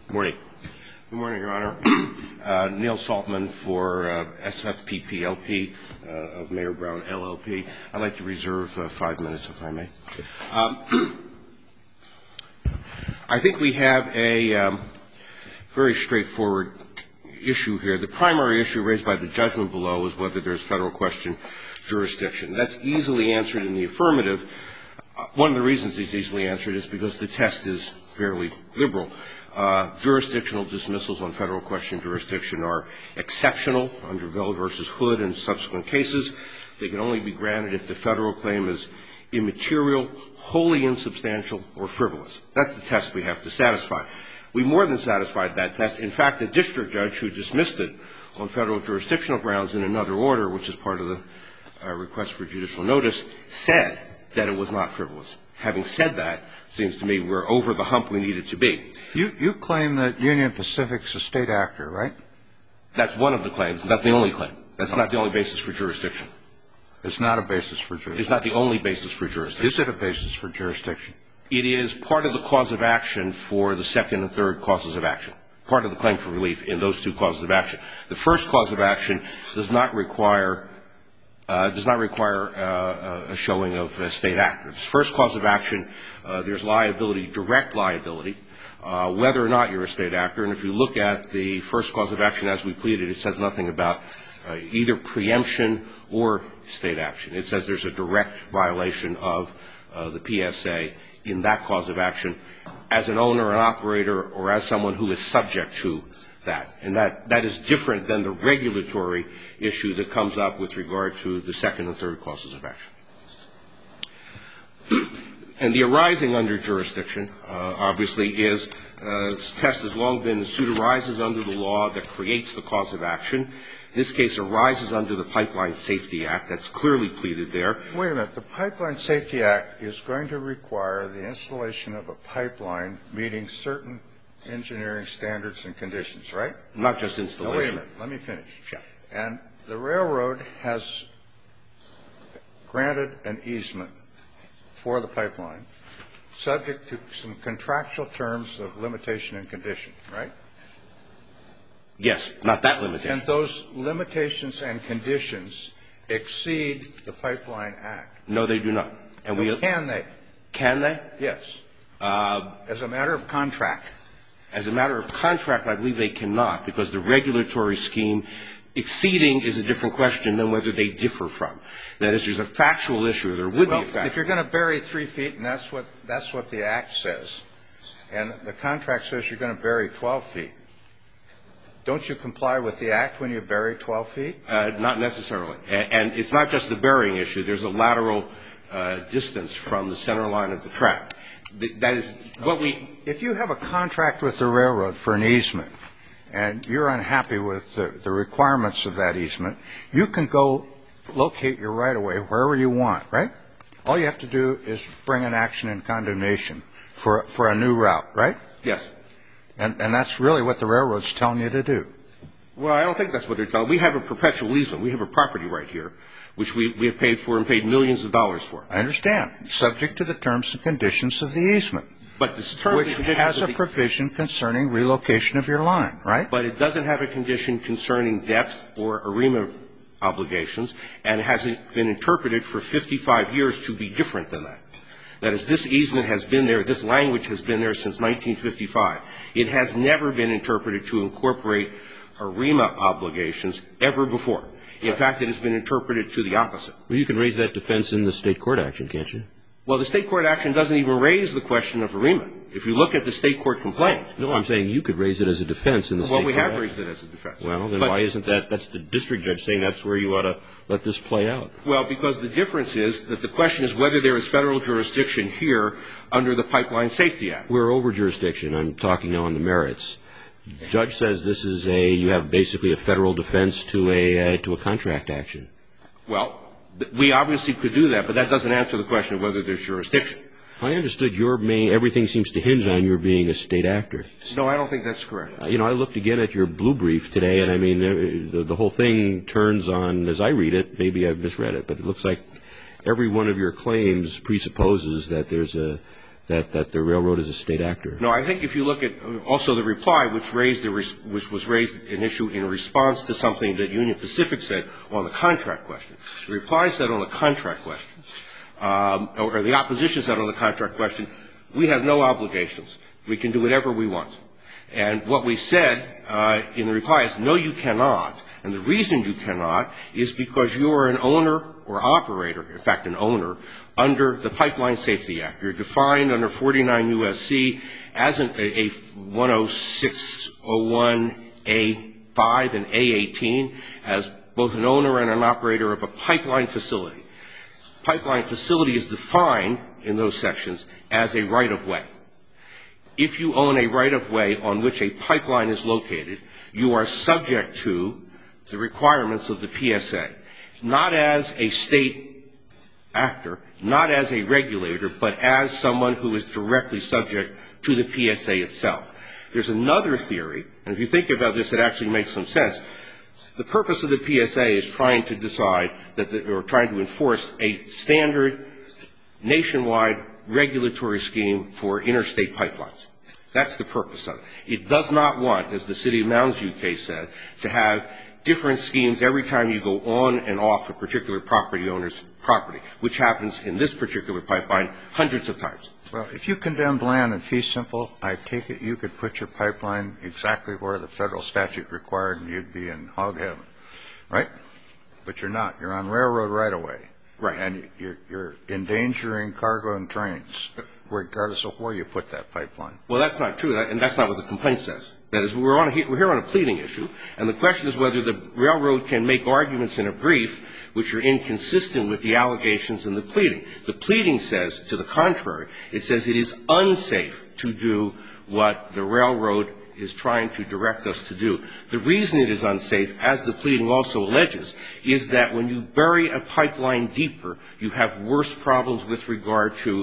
Good morning. Good morning, Your Honor. Neil Saltman for SFPPLP of Mayor Brown, LLP. I'd like to reserve 5 minutes, if I may. I think we have a very straightforward issue here. The primary issue raised by the judgment below is whether there's federal question jurisdiction. That's easily answered in the affirmative. One of the reasons it's easily answered is because the test is fairly liberal. Jurisdictional dismissals on federal question jurisdiction are exceptional under Vell v. Hood and subsequent cases. They can only be granted if the federal claim is immaterial, wholly insubstantial, or frivolous. That's the test we have to satisfy. We more than satisfied that test. In fact, the district judge who dismissed it on federal jurisdictional grounds in another order, which is part of the request for judicial notice, said that it was not frivolous. Having said that, it seems to me we're over the hump we needed to be. You claim that Union Pacific's a state actor, right? That's one of the claims, not the only claim. That's not the only basis for jurisdiction. It's not a basis for jurisdiction. It's not the only basis for jurisdiction. Is it a basis for jurisdiction? It is part of the cause of action for the second and third causes of action, part of the claim for relief in those two causes of action. The first cause of action does not require a showing of state actors. First cause of action, there's liability, direct liability, whether or not you're a state actor. And if you look at the first cause of action as we pleaded, it says nothing about either preemption or state action. It says there's a direct violation of the PSA in that cause of action as an owner, an operator, or as someone who is subject to that. And that is different than the regulatory issue that comes up with regard to the second and third causes of action. And the arising under jurisdiction, obviously, is, this test has long been, the suit arises under the law that creates the cause of action. This case arises under the Pipeline Safety Act. That's clearly pleaded there. Wait a minute. The Pipeline Safety Act is going to require the installation of a pipeline meeting certain engineering standards and conditions, right? Not just installation. Now, wait a minute. Let me finish. Sure. And the railroad has granted an easement for the pipeline subject to some contractual terms of limitation and condition, right? Yes, not that limitation. And those limitations and conditions exceed the Pipeline Act. No, they do not. And can they? Can they? Yes. As a matter of contract. As a matter of contract, I believe they cannot, because the regulatory scheme exceeding is a different question than whether they differ from. That is, there's a factual issue. There would be a factual issue. Well, if you're going to bury 3 feet, and that's what the Act says, and the contract says you're going to bury 12 feet, don't you comply with the Act when you bury 12 feet? Not necessarily. And it's not just the burying issue. There's a lateral distance from the center line of the track. That is what we – If you have a contract with the railroad for an easement, and you're unhappy with the requirements of that easement, you can go locate your right-of-way wherever you want, right? All you have to do is bring an action in condemnation for a new route, right? Yes. And that's really what the railroad's telling you to do. Well, I don't think that's what they're telling. We have a perpetual easement. We have a property right here, which we have paid for and paid millions of dollars for. I understand. Subject to the terms and conditions of the easement. But the terms and conditions which has a provision concerning relocation of your line, right? But it doesn't have a condition concerning depth or AREMA obligations, and hasn't been interpreted for 55 years to be different than that. That is, this easement has been there, this language has been there since 1955. It has never been interpreted to incorporate AREMA obligations ever before. In fact, it has been interpreted to the opposite. Well, you can raise that defense in the state court action, can't you? Well, the state court action doesn't even raise the question of AREMA. If you look at the state court complaint. No, I'm saying you could raise it as a defense in the state court action. Well, we have raised it as a defense. Well, then why isn't that? That's the district judge saying that's where you ought to let this play out. Well, because the difference is that the question is whether there is federal jurisdiction here under the Pipeline Safety Act. We're over jurisdiction. I'm talking now on the merits. The judge says this is you have basically a federal defense to a contract action. Well, we obviously could do that, but that doesn't answer the question of whether there's jurisdiction. I understood everything seems to hinge on your being a state actor. No, I don't think that's correct. I looked again at your blue brief today, and I mean, the whole thing turns on, as I read it, maybe I've misread it, but it looks like every one of your claims presupposes that there's a that the railroad is a state actor? No, I think if you look at also the reply, which was raised an issue in response to something that Union Pacific said on the contract question. The reply said on the contract question, or the opposition said on the contract question, we have no obligations. We can do whatever we want. And what we said in the reply is, no, you cannot. And the reason you cannot is because you are an owner or operator, in fact, an owner, under the Pipeline Safety Act. You're defined under 49 U.S.C. as a 10601A5 and A18 as both an owner and an operator of a pipeline facility. Pipeline facility is defined in those sections as a right-of-way. If you own a right-of-way on which a pipeline is located, you are subject to the requirements of the PSA, not as a state actor, not as a regulator, but as someone who is directly subject to the PSA itself. There's another theory, and if you think about this, it actually makes some sense. The purpose of the PSA is trying to decide or trying to enforce a standard nationwide regulatory scheme for interstate pipelines. That's the purpose of it. It does not want, as the City of Mounds View case said, to have different schemes every time you go on and off a particular property owner's property, which happens in this particular pipeline hundreds of times. Well, if you condemned land in fee simple, I take it you could put your pipeline exactly where the federal statute required and you'd be in hog heaven, right? But you're not. You're on railroad right-of-way. Right. And you're endangering cargo and trains, regardless of where you put that pipeline. Well, that's not true, and that's not what the complaint says. That is, we're here on a pleading issue, and the question is whether the railroad can make arguments in a brief which are inconsistent with the allegations in the pleading. The pleading says, to the contrary, it says it is unsafe to do what the railroad is trying to direct us to do. The reason it is unsafe, as the pleading also alleges, is that when you bury a pipeline deeper, you have worse problems with regard to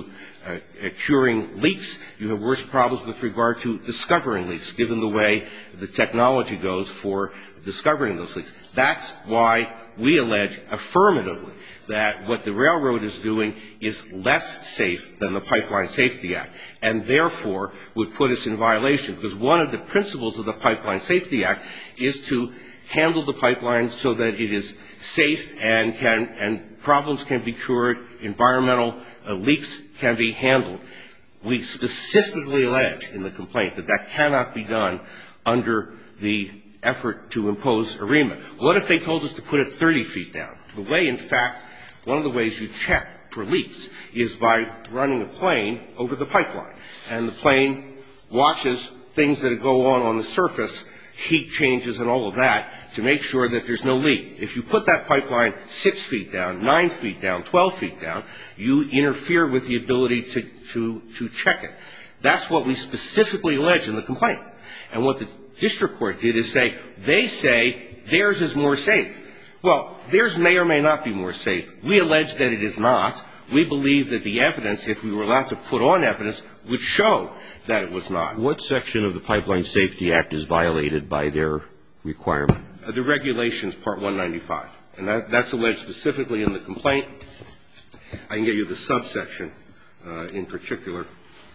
curing leaks. You have worse problems with regard to discovering leaks, given the way the technology goes for discovering those leaks. That's why we allege affirmatively that what the railroad is doing is less safe than the Pipeline Safety Act, and therefore would put us in violation, because one of the principles of the Pipeline Safety Act is to handle the pipeline so that it is safe and problems can be cured, environmental leaks can be handled. We specifically allege in the complaint that that cannot be done under the effort to impose AREMA. What if they told us to put it 30 feet down? The way, in fact, one of the ways you check for leaks is by running a plane over the pipeline. And the plane watches things that go on the surface, heat changes and all of that, to make sure that there's no leak. If you put that pipeline 6 feet down, 9 feet down, 12 feet down, you interfere with the ability to check it. That's what we specifically allege in the complaint. And what the district court did is say, they say theirs is more safe. Well, theirs may or may not be more safe. We allege that it is not. We believe that the evidence, if we were allowed to put on evidence, would show that it was not. What section of the Pipeline Safety Act is violated by their requirement? The regulations, Part 195. And that's alleged specifically in the complaint. I can get you the subsection in particular.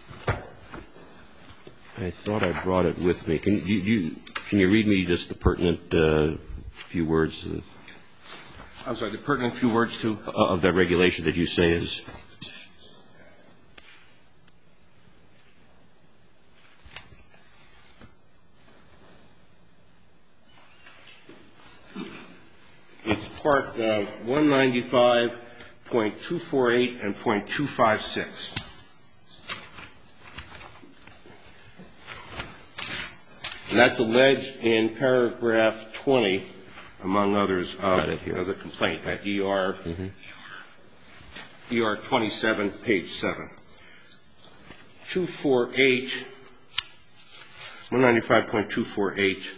I thought I brought it with me. Can you read me just the pertinent few words? I'm sorry, the pertinent few words to? Of that regulation that you say is? It's Part 195.248 and .256. And that's alleged in paragraph 20, among others, of the complaint at ER 27, page 7. 248, 195.248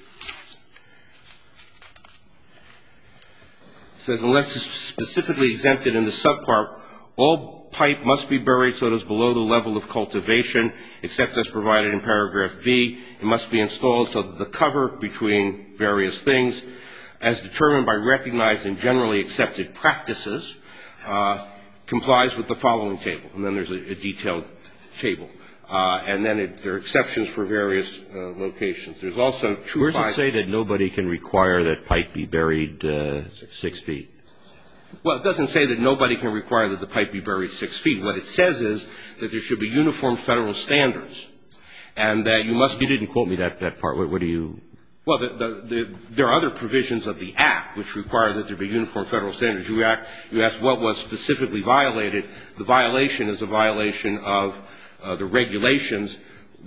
says, unless it's specifically exempted in the subpart, all pipe must be buried so it is below the level of cultivation, except as provided in paragraph B. It must be installed so that the cover between various things, as determined by recognized and generally accepted practices, complies with the following table. And then there's a detailed table. And then there are exceptions for various locations. There's also 2-5. Where does it say that nobody can require that pipe be buried 6 feet? Well, it doesn't say that nobody can require that the pipe be buried 6 feet. What it says is that there should be uniform federal standards, and that you must. You didn't quote me that part. What do you? Well, there are other provisions of the Act which require that there be uniform federal standards. You asked what was specifically violated. The violation is a violation of the regulations.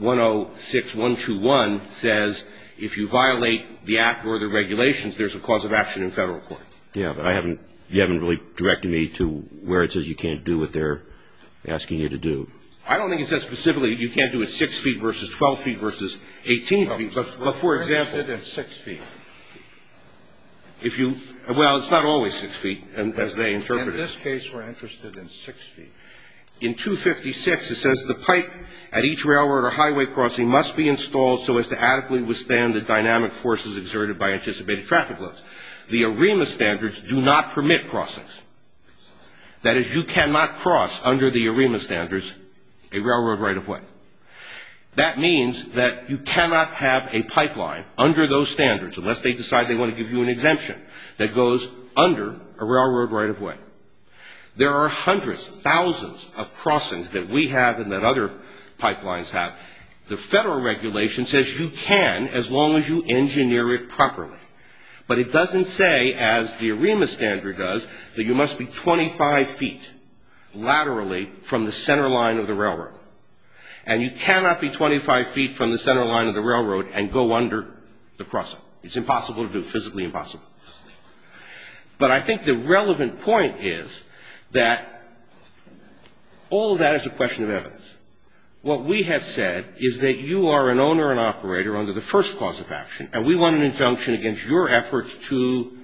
106-121 says if you violate the Act or the regulations, there's a cause of action in federal court. Yeah, but you haven't really directed me to where it says you can't do what they're asking you to do. I don't think it says specifically you can't do it 6 feet versus 12 feet versus 18 feet. But for example, We're interested in 6 feet. Well, it's not always 6 feet, as they interpret it. In this case, we're interested in 6 feet. In 256, it says the pipe at each railroad or highway crossing must be installed so as to adequately withstand the dynamic forces exerted by anticipated traffic loads. The AREMA standards do not permit crossings. That is, you cannot cross under the AREMA standards a railroad right-of-way. That means that you cannot have a pipeline under those standards, unless they decide they want to give you an exemption, that goes under a railroad right-of-way. There are hundreds, thousands of crossings that we have and that other pipelines have. The federal regulation says you can as long as you engineer it properly. But it doesn't say, as the AREMA standard does, that you must be 25 feet laterally from the center line of the railroad. And you cannot be 25 feet from the center line of the railroad and go under the crossing. It's impossible to do, physically impossible. But I think the relevant point is that all of that is a question of evidence. What we have said is that you are an owner and operator under the first cause of action, and we want an injunction against your efforts to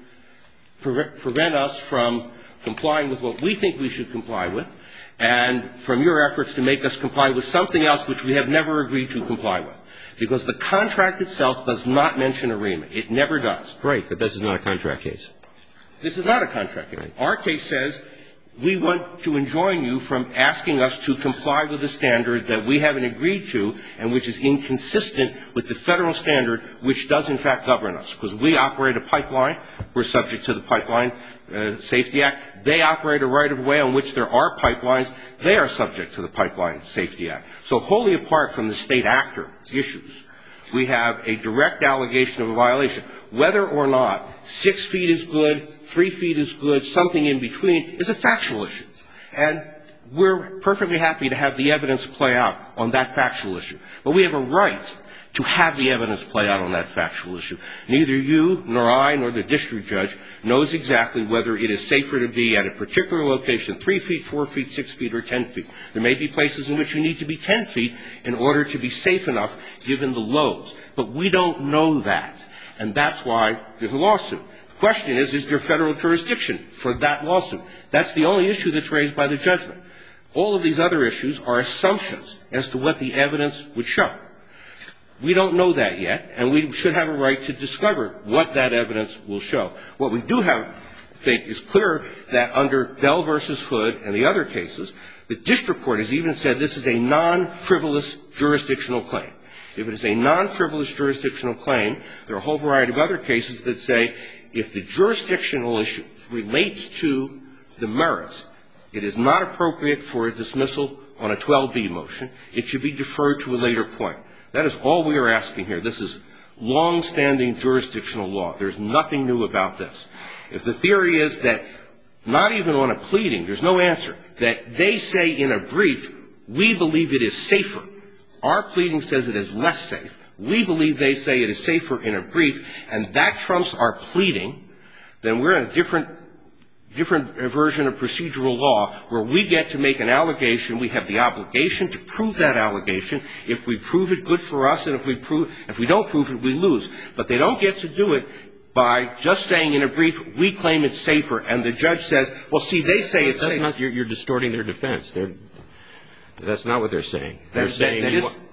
prevent us from complying with what we think we should comply with, and from your efforts to make us comply with something else which we have never agreed to comply with. Because the contract itself does not mention AREMA. It never does. Right, but this is not a contract case. This is not a contract case. Right. Our case says we want to enjoin you from asking us to comply with a standard that we haven't agreed to and which is inconsistent with the federal standard which does in fact govern us. Because we operate a pipeline. We're subject to the Pipeline Safety Act. They operate a right-of-way on which there are pipelines. They are subject to the Pipeline Safety Act. So wholly apart from the state actor issues, we have a direct allegation of a violation. Whether or not 6 feet is good, 3 feet is good, something in between is a factual issue. And we're perfectly happy to have the evidence play out on that factual issue. But we have a right to have the evidence play out on that factual issue. Neither you, nor I, nor the district judge knows exactly whether it is safer to be at a particular location 3 feet, 4 feet, 6 feet, or 10 feet. There may be places in which you need to be 10 feet in order to be safe enough given the loads. But we don't know that. And that's why there's a lawsuit. The question is there federal jurisdiction for that lawsuit? That's the only issue that's raised by the judgment. All of these other issues are assumptions as to what the evidence would show. We don't know that yet, and we should have a right to discover what that evidence will show. What we do think is clear that under Bell v. Hood and the other cases, the district court has even said this is a non-frivolous jurisdictional claim. If it is a non-frivolous jurisdictional claim, there are a whole variety of other cases that say if the jurisdictional issue relates to the merits, it is not appropriate for a dismissal on a 12B motion. It should be deferred to a later point. That is all we are asking here. This is long-standing jurisdictional law. There's nothing new about this. If the theory is that not even on a pleading, there's no answer, that they say in a brief, we believe it is safer. Our pleading says it is less safe. We believe they say it is safer in a brief, and that trumps our pleading, then we're in a different version of procedural law where we get to make an allegation. We have the obligation to prove that allegation. If we prove it, good for us, and if we don't prove it, we lose. But they don't get to do it by just saying in a brief, we claim it's safer, and the judge says, well, see, they say it's safer. You're distorting their defense. That's not what they're saying. They're saying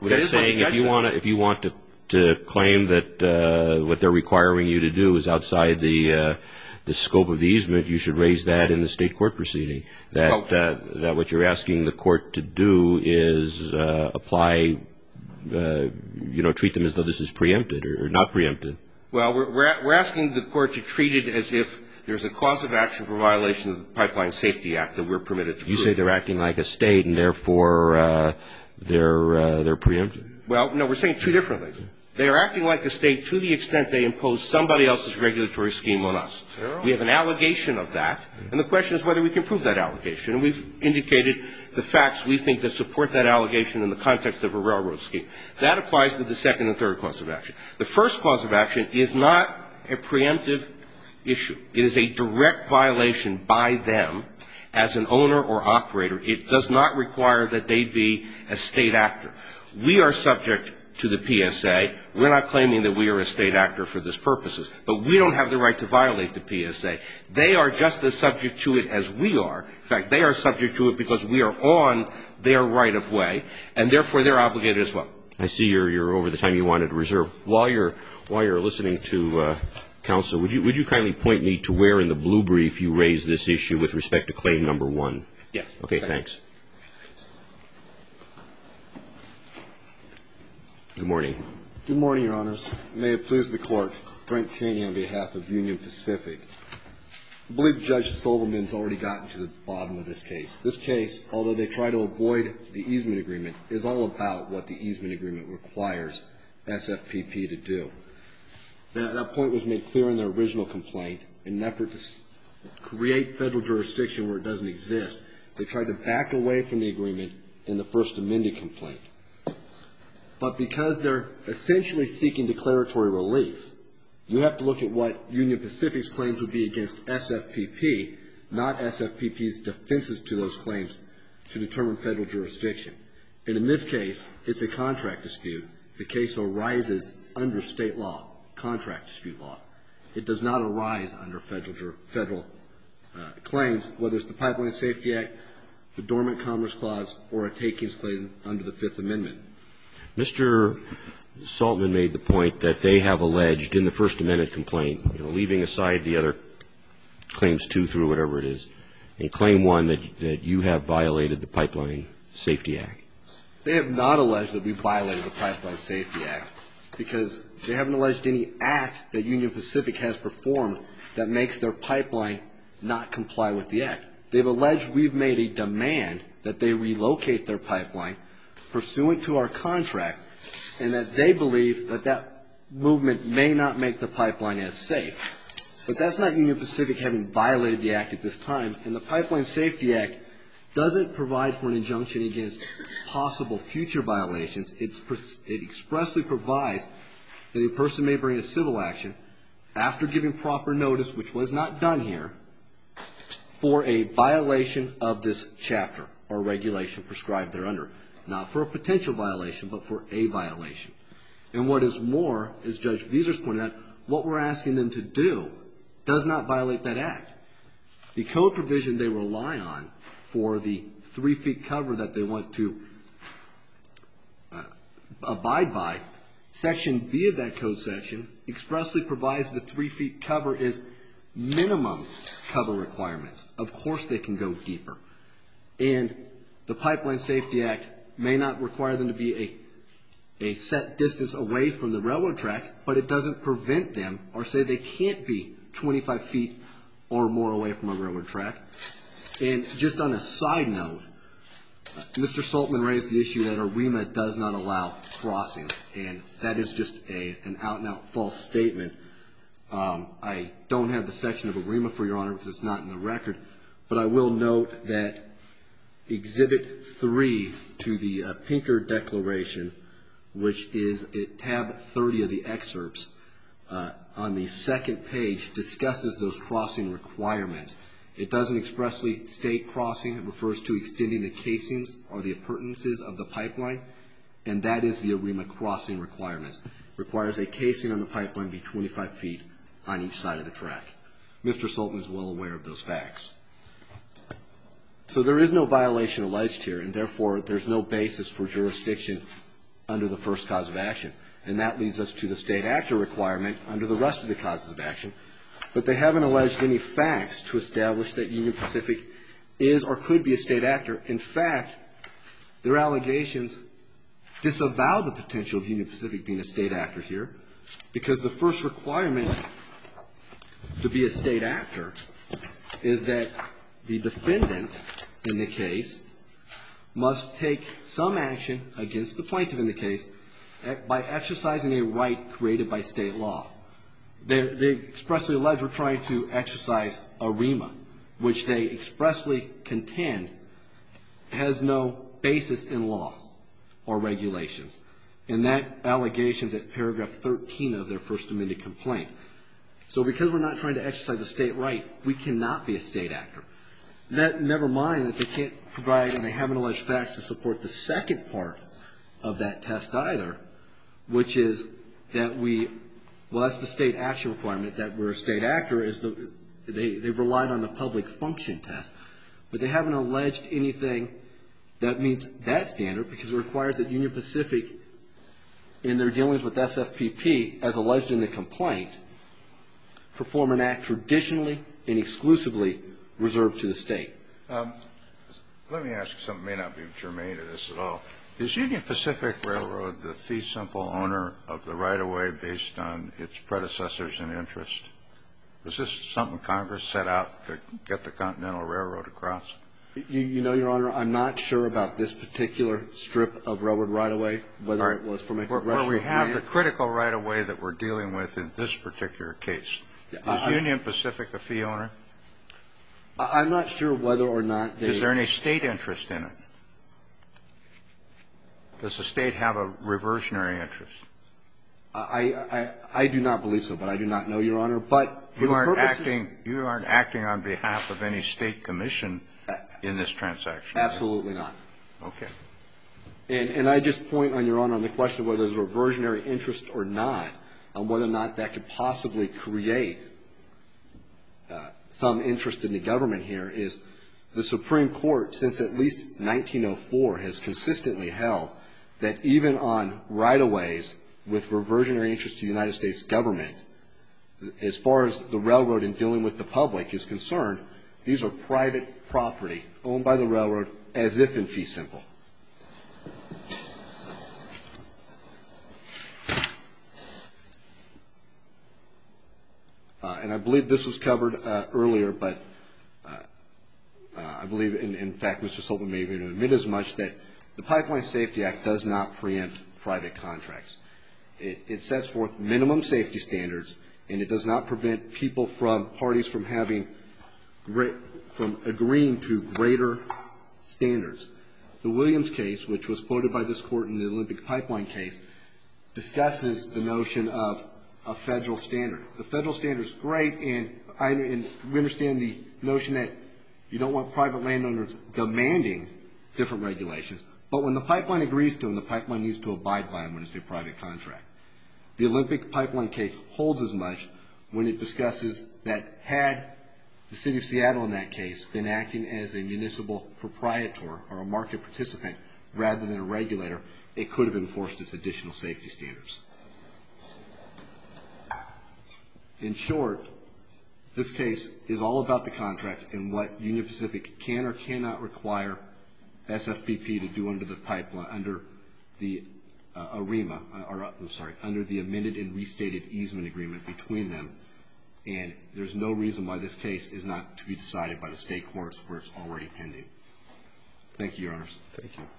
if you want to claim that what they're requiring you to do is outside the the scope of the easement, you should raise that in the state court proceeding. That what you're asking the court to do is apply, treat them as though this is preempted or not preempted. Well, we're asking the court to treat it as if there's a cause of action for violation of the Pipeline Safety Act that we're permitted to prove. You say they're acting like a state, and therefore they're preempted? Well, no, we're saying two different things. They are acting like a state to the extent they impose somebody else's regulatory scheme on us. We have an allegation of that, and the question is whether we can prove that allegation. And we've indicated the facts we think that support that allegation in the context of a railroad scheme. That applies to the second and third cause of action. The first cause of action is not a preemptive issue. It is a direct violation by them as an owner or operator. It does not require that they be a state actor. We are subject to the PSA. We're not claiming that we are a state actor for this purposes, but we don't have the right to violate the PSA. They are just as subject to it as we are. In fact, they are subject to it because we are on their right of way, and therefore they're obligated as well. I see you're over the time you wanted to reserve. While you're listening to counsel, would you kindly point me to where in the blue brief you raised this issue with respect to claim number 1? Yes. Okay, thanks. Good morning. Good morning, Your Honors. May it please the Court, Brent Cheney on behalf of Union Pacific. I believe Judge Silverman's already gotten to the bottom of this case. This case, although they try to avoid the easement agreement, is all about what the easement agreement requires SFPP to do. That point was made clear in their original complaint. In an effort to create federal jurisdiction where it doesn't exist, they tried to back away from the agreement in the first amended complaint. But because they're essentially seeking declaratory relief, you have to look at what Union Pacific's claims would be against SFPP, not SFPP's defenses to those claims, to determine federal jurisdiction. And in this case, it's a contract dispute. The case arises under state law, contract dispute law. It does not arise under federal claims, whether it's the Pipeline Safety Act, the Dormant Commerce Clause, or a takings claim under the Fifth Amendment. Mr. Saltman made the point that they have alleged in the First Amendment complaint, leaving aside the other claims 2 through whatever it is, in Claim 1 that you have violated the Pipeline Safety Act. They have not alleged that we violated the Pipeline Safety Act because they haven't alleged any act that Union Pacific has performed that makes their pipeline not comply with the act. They've alleged we've made a demand that they relocate their pipeline pursuant to our contract, and that they believe that that movement may not make the pipeline as safe. But that's not Union Pacific having violated the act at this time, and the Pipeline Safety Act doesn't provide for an injunction against possible future violations. It expressly provides that a person may bring a civil action after giving proper notice, which was not done here, for a violation of this chapter or regulation prescribed thereunder. Not for a potential violation, but for a violation. And what is more, as Judge Viesers pointed out, what we're asking them to do does not violate that act. The code provision they rely on for the 3 feet cover that they want to abide by, Section B of that code section expressly provides the 3 feet cover is minimum cover requirements. Of course they can go deeper. And the Pipeline Safety Act may not require them to be a set distance away from the railroad track, but it doesn't prevent them or say they can't be 25 feet or more away from a railroad track. And just on a side note, Mr. Saltman raised the issue that AREMA does not allow crossing, and that is just an out-and-out false statement. I don't have the section of AREMA for Your Honor because it's not in the record, but I will note that Exhibit 3 to the Pinker Declaration, which is at tab 30 of the excerpts, on the second page, discusses those crossing requirements. It doesn't expressly state crossing. It refers to extending the casings or the appurtenances of the pipeline, and that is the AREMA crossing requirements. It requires a casing on the pipeline be 25 feet on each side of the track. Mr. Saltman is well aware of those facts. So there is no violation alleged here, and therefore there's no basis for jurisdiction under the first cause of action. And that leads us to the state actor requirement under the rest of the causes of action, but they haven't alleged any facts to establish that Union Pacific is or could be a state actor. In fact, their allegations disavow the potential of Union Pacific being a state actor here, because the first requirement to be a state actor is that the defendant in the case must take some action against the plaintiff in the case by exercising a right created by state law. They expressly allege we're trying to exercise a REMA, which they expressly contend has no basis in law or regulations. And that allegation is at paragraph 13 of their First Amendment complaint. So because we're not trying to exercise a state right, we cannot be a state actor. Never mind that they can't provide, and they haven't alleged facts to support the second part of that test either, which is that that's the state action requirement, that we're a state actor, they've relied on the public function test. But they haven't alleged anything that meets that standard, because it requires that Union Pacific, in their dealings with SFPP, as alleged in the complaint, perform an act traditionally and exclusively reserved to the state. Let me ask you something that may not be germane to this at all. Is Union Pacific Railroad the fee simple owner of the right-of-way based on its predecessors in interest? Was this something Congress set out to get the Continental Railroad across? You know, Your Honor, I'm not sure about this particular strip of railroad right-of-way, whether it was from a congressional where we have grant. the critical right-of-way that we're dealing with in this particular case. Is Union Pacific the fee owner? I'm not sure whether or not they... Is there any state interest in it? Does the state have a reversionary interest? I do not believe so, but I do not know, Your Honor. But for you the aren't purposes... You aren't acting on behalf of any state commission in this transaction? Absolutely not. Okay. And I just point, on Your Honor, on the question of whether there's a reversionary interest or not, on whether or not that could possibly create some interest in the government here, is the Supreme Court, since at least 1904, has consistently held that even on right-of-ways with reversionary interest to the United States government, as far as the railroad in dealing with the public is concerned, these are private property owned by the railroad as if in fee simple. And I believe this was covered earlier, but I believe, in fact, Mr. Sullivan may even admit as much, that the Pipeline Safety Act does not preempt private contracts. It sets forth minimum safety standards, and it does not prevent parties from agreeing to greater standards. The Williams case, which was quoted by this Court in the Olympic Pipeline case, discusses the notion of a federal standard. The federal standard is great, and we understand the notion that you don't want private landowners demanding different regulations. But when the pipeline agrees to them, the pipeline needs to abide by them when it's a private contract. The Olympic Pipeline case holds as much when it discusses that had the City of Seattle in that case been acting as a municipal proprietor or a market participant rather than a regulator, it could have enforced its additional safety standards. In short, this case is all about the contract and what Union Pacific can or cannot require SFPP to do under the pipeline, under the AREMA, under the amended and restated easement agreement between them. And there's no reason why this case is not to be decided by the state courts where it's already pending. Thank you, Your Honors. Thank you.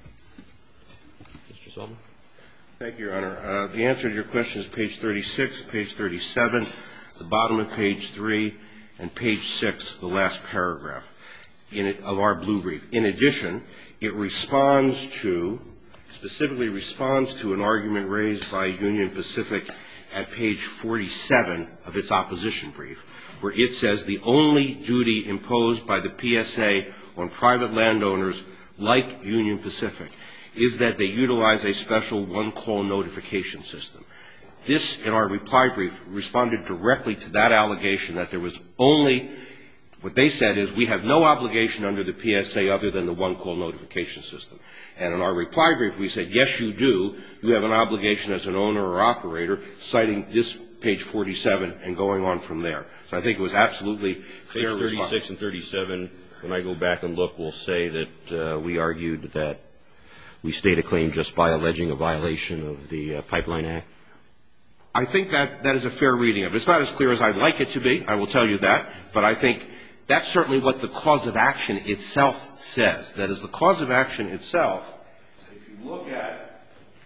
Mr. Sullivan? Thank you, Your Honor. The answer to your question is page 36, page 37, the bottom of page 3, and page 6, the last paragraph of our blue brief. In addition, it specifically responds to an argument raised by Union Pacific at page 47 of its opposition brief, where it says the only duty imposed by the PSA on private landowners like Union Pacific is that they utilize a special one-call notification system. This, in our reply brief, responded directly to that allegation that there was only, what they said is, we have no obligation under the PSA other than the one-call notification system. And in our reply brief, we said, yes, you do. You have an obligation as an owner or operator, citing this page 47 and going on from there. So I think it was absolutely clear. Page 36 and 37, when I go back and look, will say that we argued that we state a claim just by alleging a violation of the Pipeline Act. I think that is a fair reading of it. It's not as clear as I'd like it to be, I will tell you that, but I think that's certainly what the cause of action itself says. That is, the cause of action itself, if you look at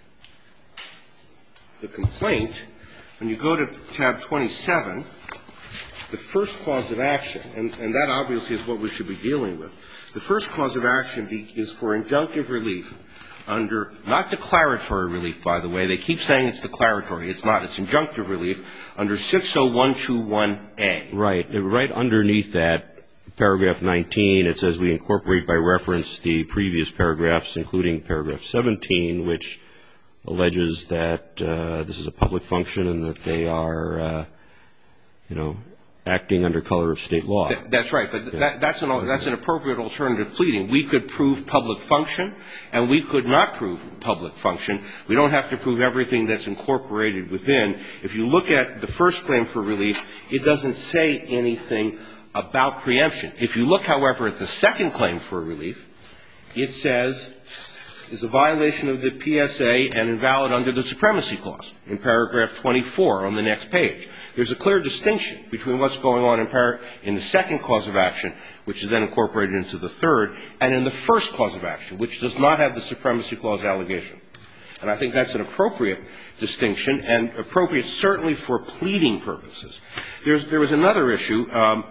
the complaint, when you go to tab 27, the first cause of action, and that obviously is what we should be dealing with, the first cause of action is for injunctive relief under, not declaratory relief, by the way. They keep saying it's declaratory. It's not. It's injunctive relief under 60121A. Right. Right underneath that, paragraph 19, it says we incorporate by reference the previous paragraphs, including paragraph 17, which alleges that this is a public function and that they are, acting under color of state law. That's right, but that's an appropriate alternative pleading. We could prove public function, and we could not prove public function. We don't have to prove everything that's incorporated within. If you look at the first claim for relief, it doesn't say anything about preemption. If you look, however, at the second claim for relief, it says is a violation of the PSA and invalid under the Supremacy Clause in paragraph 24 on the next page. There's a clear distinction between what's going on in the second cause of action, which is then incorporated into the third, and in the first cause of action, which does not have the Supremacy Clause allegation. And I think that's an appropriate distinction, and appropriate certainly for pleading purposes. There was another issue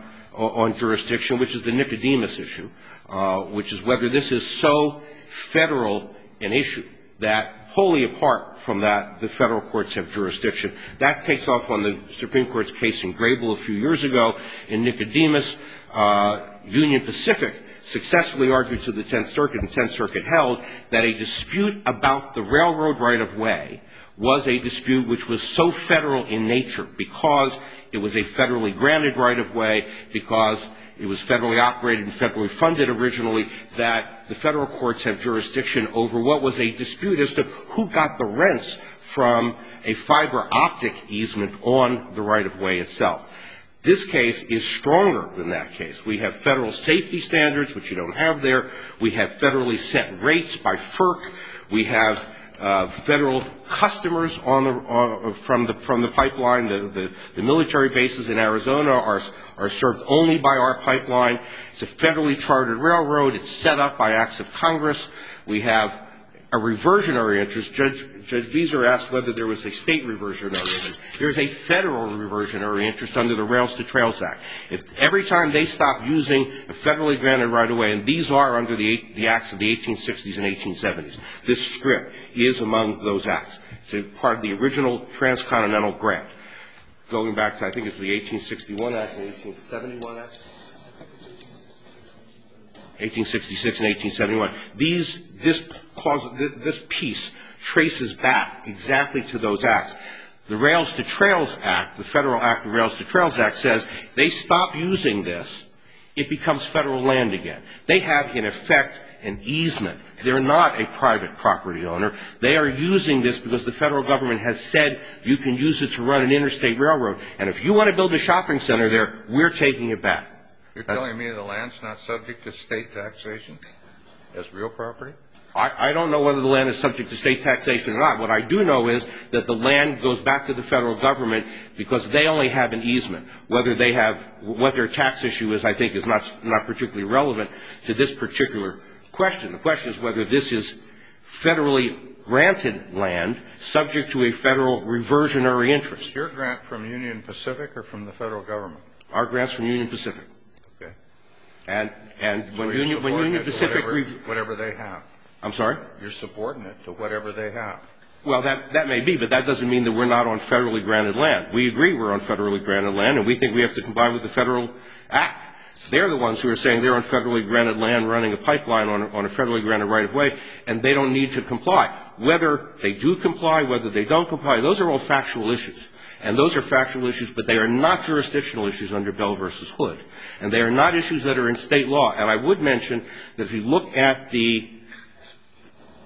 on jurisdiction, which is the Nicodemus issue, which is whether this is so federal an issue that wholly apart from that, the federal courts have jurisdiction. That takes off on the Supreme Court's case in Grable a few years ago. In Nicodemus, Union Pacific successfully argued to the Tenth Circuit, and the Tenth Circuit held that a dispute about the railroad right-of-way was a dispute which was so federal in nature because it was a federally granted right-of-way, because it was federally operated and federally funded originally, that the federal courts have jurisdiction over what was a dispute as to who got the rents from a fiber optic easement on the right-of-way itself. This case is stronger than that case. We have federal safety standards, which you don't have there. We have federally set rates by FERC. We have federal customers from the pipeline. The military bases in Arizona are served only by our pipeline. It's a federally chartered railroad. It's set up by acts of Congress. We have a reversionary interest. Judge Beezer asked whether there was a state reversionary interest. There's a federal reversionary interest under the Rails to Trails Act. If every time they stop using a federally granted right-of-way, and these are under the acts of the 1860s and 1870s, this strip is among those acts. It's a part of the original transcontinental grant, going back to, I think it's the 1861 Act and 1871 Act. 1866 and 1871. This piece traces back exactly to those acts. The Rails to Trails Act, the federal act, the Rails to Trails Act, says if they stop using this, it becomes federal land again. They have, in effect, an easement. They're not a private property owner. They are using this because the federal government has said you can use it to run an interstate railroad. And if you want to build a shopping center there, we're taking it back. You're telling me the land's not subject to state taxation as real property? I don't know whether the land is subject to state taxation or not. What I do know is that the land goes back to the federal government because they only have an easement. Whether they have, what their tax issue is, I think, is not particularly relevant to this particular question. The question is whether this is federally granted land subject to a federal reversionary interest. Is your grant from Union Pacific or from the federal government? Our grant's from Union Pacific. Okay. And so when Union Pacific whatever they have. I'm sorry? You're subordinate to whatever they have. Well, that may be, but that doesn't mean that we're not on federally granted land. We agree we're on federally granted land, and we think we have to comply with the federal act. They're the ones who are saying they're on federally granted land running a pipeline on a federally granted right-of-way, and they don't need to comply. Whether they do comply, whether they don't comply, those are all factual issues. And those are factual issues, but they are not jurisdictional issues under Bell v. Hood. And they are not issues that are in state law. And I would mention that if you look at the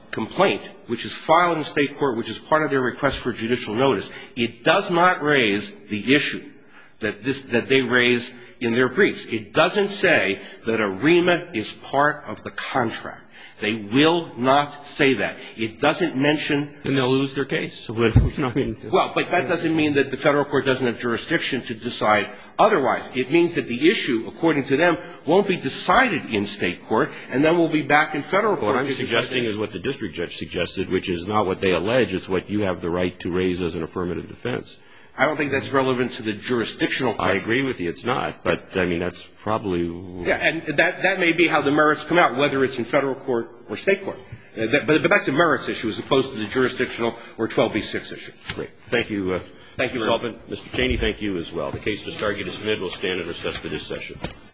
complaint, which is filed in state court, which is part of their request for judicial notice, it does not raise the issue that they raise in their briefs. It doesn't say that AREMA is part of the contract. They will not say that. It doesn't mention. Then they'll lose their case. Well, but that doesn't mean that the federal court doesn't have jurisdiction to decide otherwise. It means that the issue, according to them, won't be decided in state court, and then we'll be back in federal court. What I'm suggesting is what the district judge suggested, which is not what they allege. It's what you have the right to raise as an affirmative defense. I don't think that's relevant to the jurisdictional question. I agree with you. It's not. But, I mean, that's probably. Yeah, and that may be how the merits come out, whether it's in federal court or state court. But that's a merits issue as opposed to the jurisdictional or 12b-6 issue. Great. Thank you. Thank you, Mr. Sullivan. Mr. Cheney, thank you as well. The case just argued is submitted. We'll stand and recess for this session.